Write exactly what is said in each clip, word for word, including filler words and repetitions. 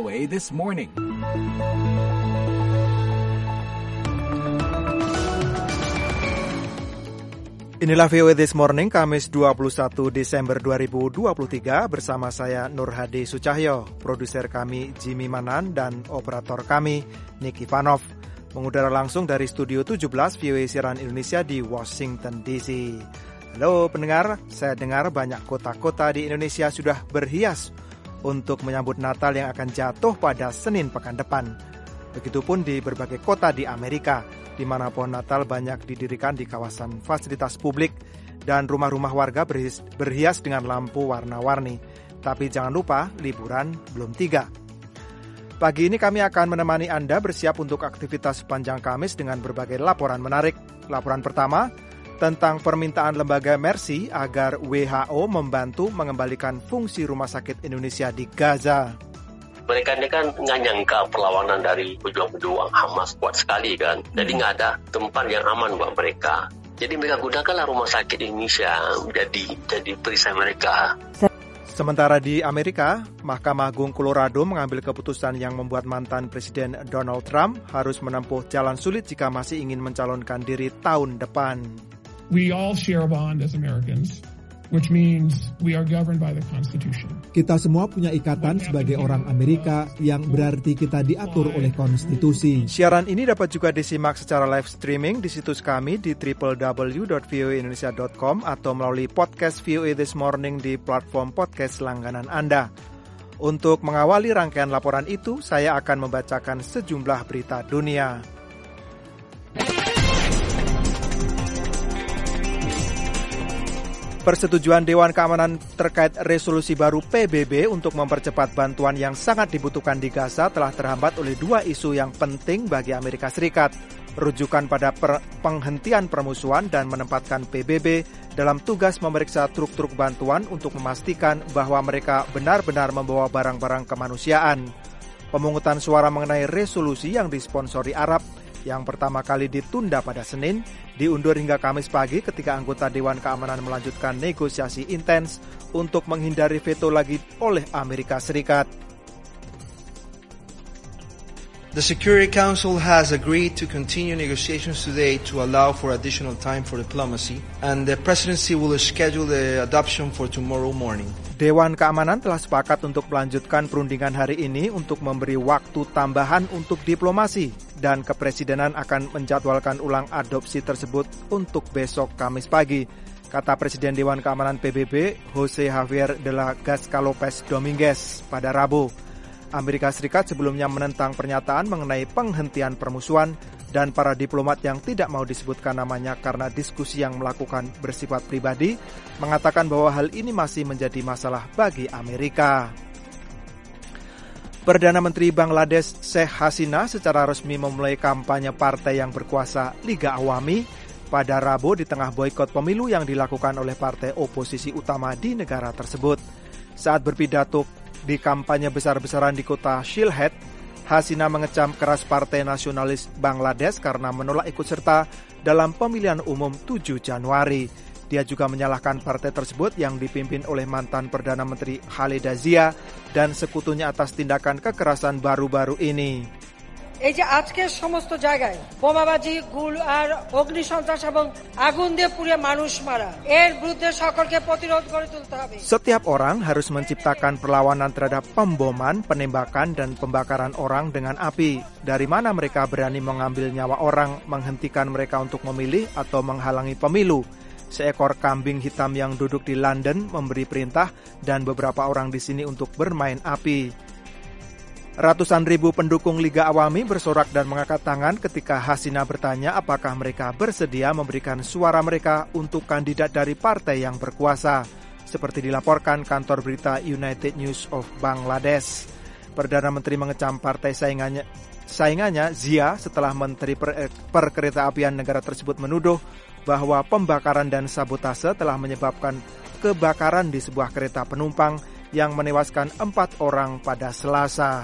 A This Morning. Inilah V O A This Morning, Kamis dua puluh satu Desember dua ribu dua puluh tiga, bersama saya Nur Hadi Sucahyo, produser kami Jimmy Manan, dan operator kami Nick Ivanov. Mengudara langsung dari Studio tujuh belas V O A Siaran Indonesia di Washington D C. Halo pendengar, saya dengar banyak kota-kota di Indonesia sudah berhias untuk menyambut Natal yang akan jatuh pada Senin pekan depan. Begitupun di berbagai kota di Amerika, di mana pohon Natal banyak didirikan di kawasan fasilitas publik dan rumah-rumah warga berhias, berhias dengan lampu warna-warni. Tapi jangan lupa, liburan belum tiga. Pagi ini kami akan menemani Anda bersiap untuk aktivitas sepanjang Kamis dengan berbagai laporan menarik. Laporan pertama, tentang permintaan lembaga Mercy agar W H O membantu mengembalikan fungsi rumah sakit Indonesia di Gaza. Mereka ini kan nggak nyangka perlawanan dari pejuang-pejuang Hamas kuat sekali kan. Jadi nggak ada tempat yang aman buat mereka. Jadi mereka gunakanlah rumah sakit Indonesia jadi jadi perisai mereka. Sementara di Amerika, Mahkamah Agung Colorado mengambil keputusan yang membuat mantan Presiden Donald Trump harus menempuh jalan sulit jika masih ingin mencalonkan diri tahun depan. We all share a bond as Americans, which means we are governed by the Constitution. Kita semua punya ikatan sebagai orang Amerika yang berarti kita diatur oleh konstitusi. Siaran ini dapat juga disimak secara live streaming di situs kami di double-u double-u double-u dot v o a indonesia dot com atau melalui podcast V O A This Morning di platform podcast langganan Anda. Untuk mengawali rangkaian laporan itu, saya akan membacakan sejumlah berita dunia. Persetujuan Dewan Keamanan terkait resolusi baru P B B untuk mempercepat bantuan yang sangat dibutuhkan di Gaza telah terhambat oleh dua isu yang penting bagi Amerika Serikat. Rujukan pada per- penghentian permusuhan dan menempatkan P B B dalam tugas memeriksa truk-truk bantuan untuk memastikan bahwa mereka benar-benar membawa barang-barang kemanusiaan. Pemungutan suara mengenai resolusi yang disponsori Arab yang pertama kali ditunda pada Senin, diundur hingga Kamis pagi ketika anggota Dewan Keamanan melanjutkan negosiasi intens untuk menghindari veto lagi oleh Amerika Serikat. The Security Council has agreed to continue negotiations today to allow for additional time for diplomacy, and the presidency will schedule the adoption for tomorrow morning. Dewan Keamanan telah sepakat untuk melanjutkan perundingan hari ini untuk memberi waktu tambahan untuk diplomasi, dan kepresidenan akan menjadwalkan ulang adopsi tersebut untuk besok Kamis pagi, kata Presiden Dewan Keamanan P B B, Jose Javier de la Gasca Lopez Dominguez pada Rabu. Amerika Serikat sebelumnya menentang pernyataan mengenai penghentian permusuhan dan para diplomat yang tidak mau disebutkan namanya karena diskusi yang melakukan bersifat pribadi mengatakan bahwa hal ini masih menjadi masalah bagi Amerika. Perdana Menteri Bangladesh Sheikh Hasina secara resmi memulai kampanye partai yang berkuasa Liga Awami pada Rabu di tengah boikot pemilu yang dilakukan oleh partai oposisi utama di negara tersebut. Saat berpidato di kampanye besar-besaran di kota Sylhet, Hasina mengecam keras Partai Nasionalis Bangladesh karena menolak ikut serta dalam pemilihan umum tujuh Januari. Dia juga menyalahkan partai tersebut yang dipimpin oleh mantan Perdana Menteri Khaleda Zia dan sekutunya atas tindakan kekerasan baru-baru ini. এই যে আজকে সমস্ত জায়গায় বোমাবাজি গুল আর অগ্নিসন্ত্রাস এবং আগুন দিয়ে পুড়িয়ে মানুষ মারা এর বিরুদ্ধে সকলকে প্রতিরোধ গড়ে তুলতে হবে. Setiap orang harus menciptakan perlawanan terhadap pemboman, penembakan dan pembakaran orang dengan api. Dari mana mereka berani mengambil nyawa orang, menghentikan mereka untuk memilih atau menghalangi pemilu? Seekor kambing hitam yang duduk di London memberi perintah dan beberapa orang di sini untuk bermain api. Ratusan ribu pendukung Liga Awami bersorak dan mengangkat tangan ketika Hasina bertanya apakah mereka bersedia memberikan suara mereka untuk kandidat dari partai yang berkuasa, seperti dilaporkan kantor berita United News of Bangladesh. Perdana Menteri mengecam partai saingannya, saingannya Zia setelah Menteri per, Perkeretaapian negara tersebut menuduh bahwa pembakaran dan sabotase telah menyebabkan kebakaran di sebuah kereta penumpang yang menewaskan empat orang pada Selasa.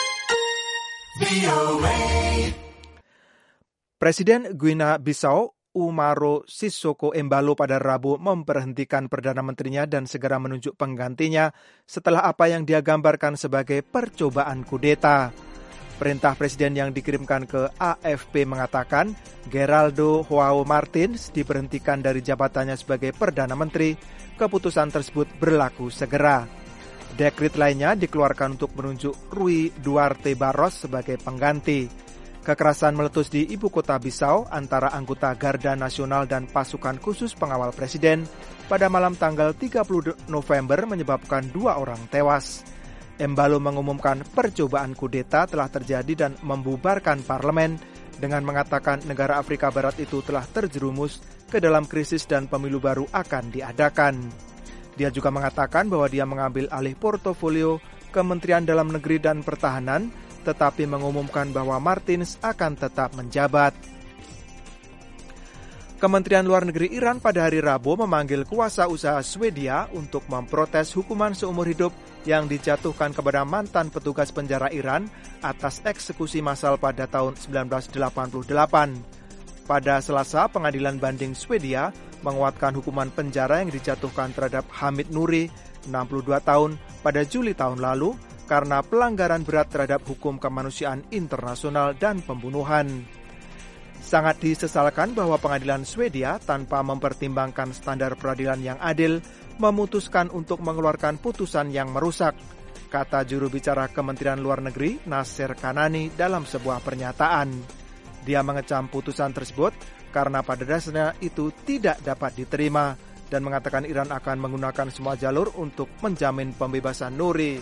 Presiden Guinea-Bissau Umaro Sissoko Embalo pada Rabu memberhentikan Perdana Menterinya dan segera menunjuk penggantinya setelah apa yang dia gambarkan sebagai percobaan kudeta. Perintah Presiden yang dikirimkan ke A F P mengatakan Geraldo João Martins diberhentikan dari jabatannya sebagai Perdana Menteri. Keputusan tersebut berlaku segera. Dekret lainnya dikeluarkan untuk menunjuk Rui Duarte Barros sebagai pengganti. Kekerasan meletus di ibu kota Bissau antara anggota Garda Nasional dan pasukan khusus pengawal presiden pada malam tanggal tiga puluh November menyebabkan dua orang tewas. Embalo mengumumkan percobaan kudeta telah terjadi dan membubarkan parlemen dengan mengatakan negara Afrika Barat itu telah terjerumus ke dalam krisis dan pemilu baru akan diadakan. Dia juga mengatakan bahwa dia mengambil alih portofolio Kementerian Dalam Negeri dan Pertahanan, tetapi mengumumkan bahwa Martins akan tetap menjabat. Kementerian Luar Negeri Iran pada hari Rabu memanggil kuasa usaha Swedia untuk memprotes hukuman seumur hidup yang dijatuhkan kepada mantan petugas penjara Iran atas eksekusi massal pada tahun sembilan belas delapan puluh delapan. Pada Selasa, pengadilan banding Swedia menguatkan hukuman penjara yang dijatuhkan terhadap Hamid Nuri, enam puluh dua tahun, pada Juli tahun lalu, karena pelanggaran berat terhadap hukum kemanusiaan internasional dan pembunuhan. Sangat disesalkan bahwa pengadilan Swedia tanpa mempertimbangkan standar peradilan yang adil memutuskan untuk mengeluarkan putusan yang merusak, kata juru bicara Kementerian Luar Negeri Nasser Kanani dalam sebuah pernyataan. Dia mengecam putusan tersebut karena pada dasarnya itu tidak dapat diterima dan mengatakan Iran akan menggunakan semua jalur untuk menjamin pembebasan Nuri.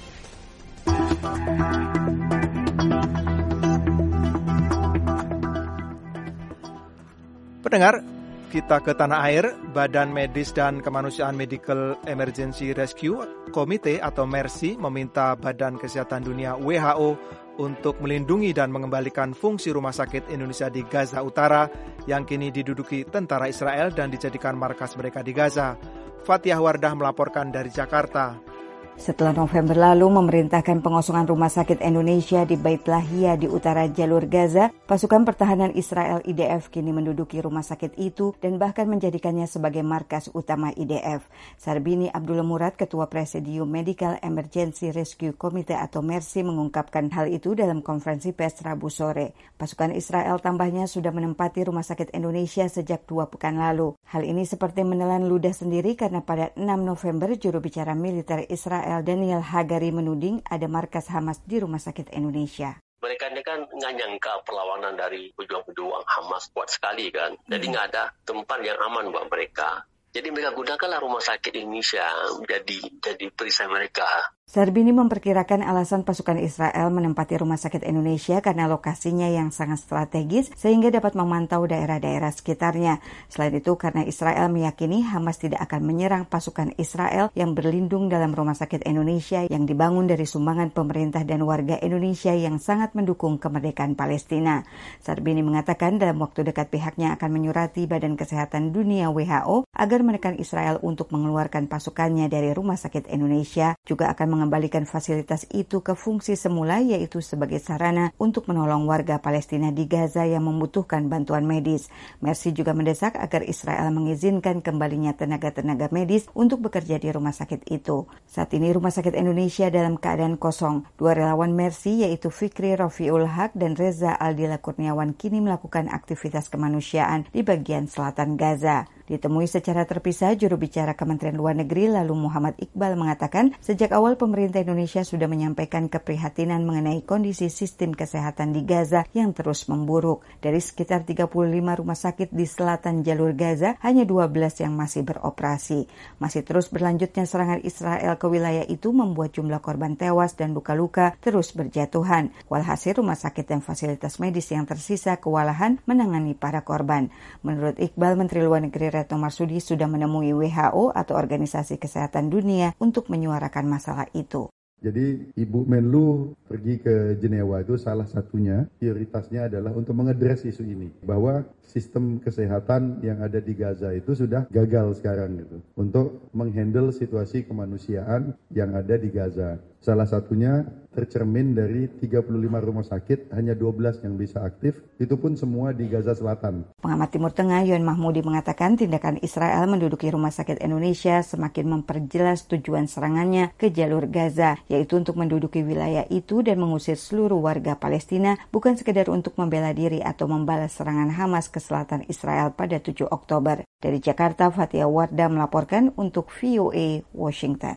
Pendengar, kita ke tanah air. Badan Medis dan Kemanusiaan Medical Emergency Rescue Committee atau MERSI meminta Badan Kesehatan Dunia W H O untuk melindungi dan mengembalikan fungsi rumah sakit Indonesia di Gaza Utara yang kini diduduki tentara Israel dan dijadikan markas mereka di Gaza. Fatihah Wardah melaporkan dari Jakarta. Setelah November lalu memerintahkan pengosongan rumah sakit Indonesia di Bait Lahia di utara jalur Gaza, pasukan pertahanan Israel I D F kini menduduki rumah sakit itu dan bahkan menjadikannya sebagai markas utama I D F. Sarbini Abdullah Murad, Ketua Presidium Medical Emergency Rescue Committee atau MERSI, mengungkapkan hal itu dalam konferensi pers Rabu sore. Pasukan Israel tambahnya sudah menempati rumah sakit Indonesia sejak dua pekan lalu. Hal ini seperti menelan ludah sendiri karena pada enam November juru bicara militer Israel Daniel Hagari menuding ada markas Hamas di Rumah Sakit Indonesia. Mereka ini kan nggak nyangka perlawanan dari pejuang-pejuang Hamas kuat sekali kan. Jadi nggak ada tempat yang aman buat mereka. Jadi mereka gunakanlah Rumah Sakit Indonesia jadi jadi perisai mereka. Sarbini memperkirakan alasan pasukan Israel menempati Rumah Sakit Indonesia karena lokasinya yang sangat strategis sehingga dapat memantau daerah-daerah sekitarnya. Selain itu karena Israel meyakini Hamas tidak akan menyerang pasukan Israel yang berlindung dalam Rumah Sakit Indonesia yang dibangun dari sumbangan pemerintah dan warga Indonesia yang sangat mendukung kemerdekaan Palestina. Sarbini mengatakan dalam waktu dekat pihaknya akan menyurati Badan Kesehatan Dunia W H O agar menekan Israel untuk mengeluarkan pasukannya dari Rumah Sakit Indonesia, juga akan mengembalikan fasilitas itu ke fungsi semula, yaitu sebagai sarana untuk menolong warga Palestina di Gaza yang membutuhkan bantuan medis. MERSI juga mendesak agar Israel mengizinkan kembalinya tenaga-tenaga medis untuk bekerja di rumah sakit itu. Saat ini Rumah Sakit Indonesia dalam keadaan kosong. Dua relawan MERSI yaitu Fikri Rafiul Haq dan Reza Aldila Kurniawan kini melakukan aktivitas kemanusiaan di bagian selatan Gaza. Ditemui secara terpisah, juru bicara Kementerian Luar Negeri lalu Muhammad Iqbal mengatakan sejak awal pemerintah Indonesia sudah menyampaikan keprihatinan mengenai kondisi sistem kesehatan di Gaza yang terus memburuk. Dari sekitar tiga puluh lima rumah sakit di selatan jalur Gaza, hanya dua belas yang masih beroperasi. Masih terus berlanjutnya serangan Israel ke wilayah itu membuat jumlah korban tewas dan luka-luka terus berjatuhan. Walhasil rumah sakit dan fasilitas medis yang tersisa kewalahan menangani para korban. Menurut Iqbal, Menteri Luar Negeri Retno Marsudi sudah menemui W H O atau Organisasi Kesehatan Dunia untuk menyuarakan masalah itu. Jadi Ibu Menlu pergi ke Jenewa itu salah satunya prioritasnya adalah untuk mengedres isu ini. Bahwa sistem kesehatan yang ada di Gaza itu sudah gagal sekarang gitu. Untuk menghandle situasi kemanusiaan yang ada di Gaza. Salah satunya tercermin dari tiga puluh lima rumah sakit, hanya dua belas yang bisa aktif, itu pun semua di Gaza Selatan. Pengamat Timur Tengah Yon Mahmudi mengatakan tindakan Israel menduduki rumah sakit Indonesia semakin memperjelas tujuan serangannya ke jalur Gaza, yaitu untuk menduduki wilayah itu dan mengusir seluruh warga Palestina, bukan sekedar untuk membela diri atau membalas serangan Hamas ke selatan Israel pada tujuh Oktober. Dari Jakarta, Fatia Wardah melaporkan untuk V O A Washington.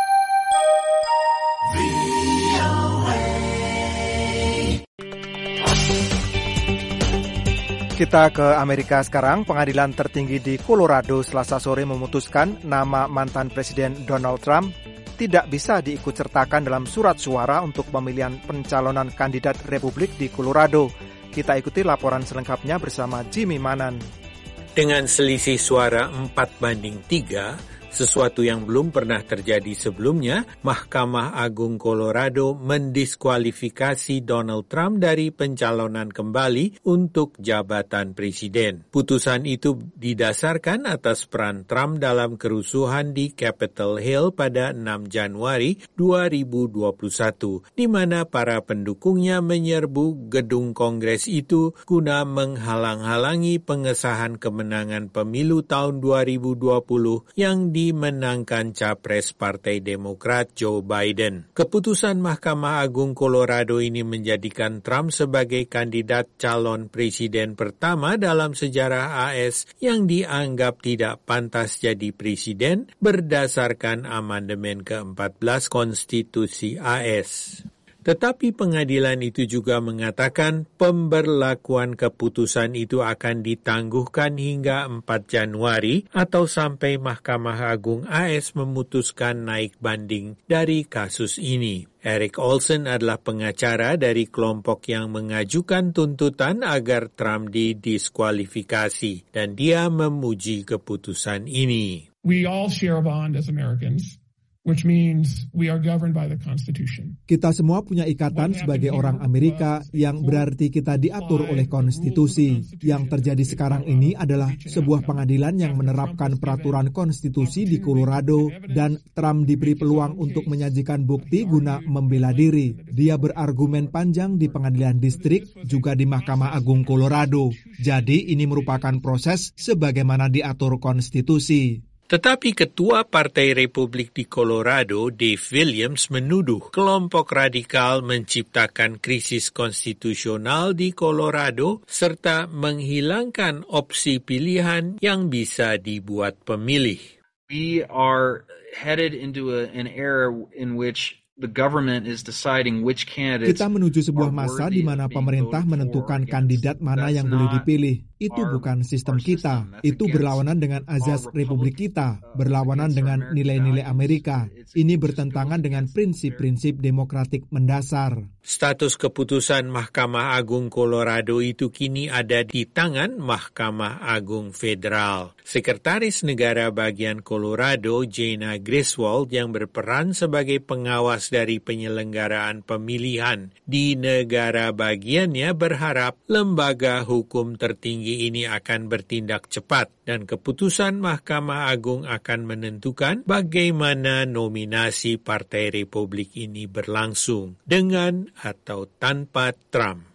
Kita ke Amerika sekarang. Pengadilan tertinggi di Colorado Selasa sore memutuskan nama mantan Presiden Donald Trump tidak bisa diikutsertakan dalam surat suara untuk pemilihan pencalonan kandidat Republik di Colorado. Kita ikuti laporan selengkapnya bersama Jimmy Manan. Dengan selisih suara empat banding tiga, sesuatu yang belum pernah terjadi sebelumnya, Mahkamah Agung Colorado mendiskualifikasi Donald Trump dari pencalonan kembali untuk jabatan presiden. Putusan itu didasarkan atas peran Trump dalam kerusuhan di Capitol Hill pada enam Januari dua ribu dua puluh satu, di mana para pendukungnya menyerbu gedung Kongres itu guna menghalang-halangi pengesahan kemenangan pemilu tahun dua ribu dua puluh yang dimenangkan Capres Partai Demokrat Joe Biden. Keputusan Mahkamah Agung Colorado ini menjadikan Trump sebagai kandidat calon presiden pertama dalam sejarah A S yang dianggap tidak pantas jadi presiden berdasarkan amandemen keempat belas Konstitusi A S. Tetapi pengadilan itu juga mengatakan pemberlakuan keputusan itu akan ditangguhkan hingga empat Januari atau sampai Mahkamah Agung A S memutuskan naik banding dari kasus ini. Eric Olson adalah pengacara dari kelompok yang mengajukan tuntutan agar Trump didiskualifikasi dan dia memuji keputusan ini. We all share a bond as Americans, which means we are governed by the Constitution. Kita semua punya ikatan sebagai orang Amerika yang berarti kita diatur oleh konstitusi. Yang terjadi sekarang ini adalah sebuah pengadilan yang menerapkan peraturan konstitusi di Colorado dan Trump diberi peluang untuk menyajikan bukti guna membela diri. Dia berargumen panjang di pengadilan distrik juga di Mahkamah Agung Colorado. Jadi ini merupakan proses sebagaimana diatur konstitusi. Tetapi Ketua Partai Republik di Colorado, Dave Williams, menuduh kelompok radikal menciptakan krisis konstitusional di Colorado serta menghilangkan opsi pilihan yang bisa dibuat pemilih. We are headed into a, an era in which the government is deciding which candidates. Kita menuju sebuah masa di mana pemerintah menentukan kandidat mana yang boleh dipilih. Itu bukan sistem kita. Itu berlawanan dengan azas republik kita, berlawanan dengan nilai-nilai Amerika. Ini bertentangan dengan prinsip-prinsip demokratik mendasar. Status keputusan Mahkamah Agung Colorado itu kini ada di tangan Mahkamah Agung Federal. Sekretaris Negara bagian Colorado, Jana Griswold, yang berperan sebagai pengawas dari penyelenggaraan pemilihan di negara bagiannya, berharap lembaga hukum tertinggi ini akan bertindak cepat dan keputusan Mahkamah Agung akan menentukan bagaimana nominasi Partai Republik ini berlangsung dengan atau tanpa Trump.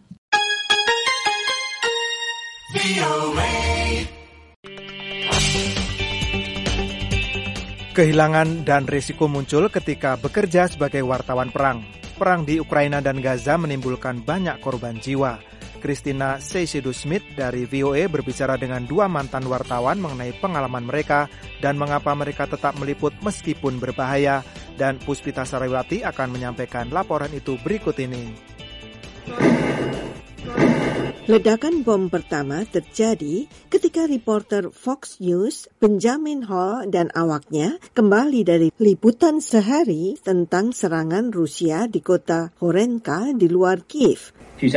Kehilangan dan risiko muncul ketika bekerja sebagai wartawan perang. Perang di Ukraina dan Gaza menimbulkan banyak korban jiwa. Christina Seychidou-Smith dari V O A berbicara dengan dua mantan wartawan mengenai pengalaman mereka dan mengapa mereka tetap meliput meskipun berbahaya. Dan Puspita Sariwati akan menyampaikan laporan itu berikut ini. Ledakan bom pertama terjadi ketika reporter Fox News, Benjamin Hall dan awaknya kembali dari liputan sehari tentang serangan Rusia di kota Horenka di luar Kiev.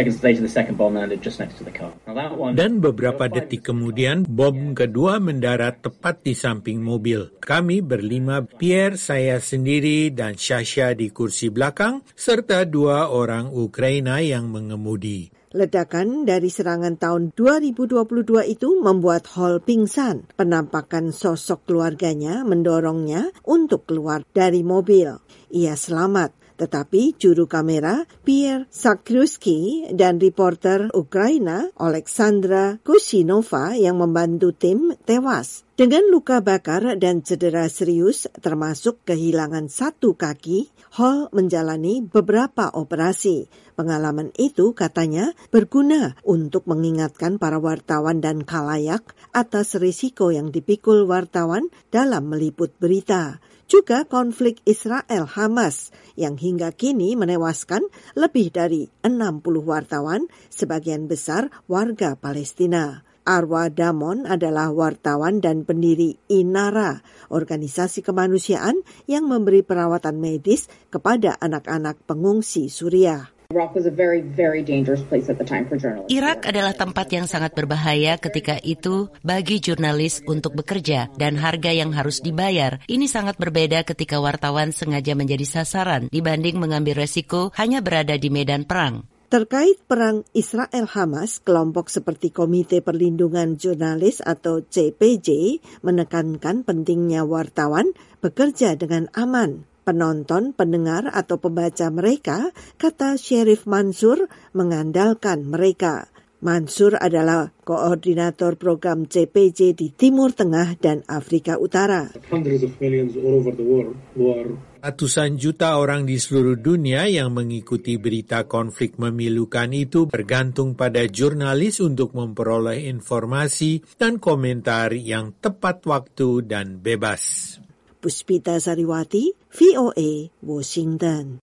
Dan beberapa detik kemudian, bom kedua mendarat tepat di samping mobil. Kami berlima, Pierre, saya sendiri, dan Sasha di kursi belakang, serta dua orang Ukraina yang mengemudi. Ledakan dari serangan tahun dua ribu dua puluh dua itu membuat Hall pingsan. Penampakan sosok keluarganya mendorongnya untuk keluar dari mobil. Ia selamat. Tetapi juru kamera Pierre Sakryuski dan reporter Ukraina Oleksandra Kusinova yang membantu tim tewas. Dengan luka bakar dan cedera serius termasuk kehilangan satu kaki, Hall menjalani beberapa operasi. Pengalaman itu katanya berguna untuk mengingatkan para wartawan dan khalayak atas risiko yang dipikul wartawan dalam meliput berita. Juga konflik Israel-Hamas yang hingga kini menewaskan lebih dari enam puluh wartawan, sebagian besar warga Palestina. Arwa Damon adalah wartawan dan pendiri INARA, organisasi kemanusiaan yang memberi perawatan medis kepada anak-anak pengungsi Suriah. Irak adalah tempat yang sangat berbahaya ketika itu bagi jurnalis untuk bekerja dan harga yang harus dibayar. Ini sangat berbeda ketika wartawan sengaja menjadi sasaran dibanding mengambil resiko hanya berada di medan perang. Terkait perang Israel-Hamas, kelompok seperti Komite Perlindungan Jurnalis atau C P J menekankan pentingnya wartawan bekerja dengan aman. Penonton, pendengar atau pembaca mereka, kata Syarif Mansur, mengandalkan mereka. Mansur adalah koordinator program C P J di Timur Tengah dan Afrika Utara. Ratusan juta orang di seluruh dunia yang mengikuti berita konflik memilukan itu bergantung pada jurnalis untuk memperoleh informasi dan komentar yang tepat waktu dan bebas. Puspita Sariwati, V O A, Washington.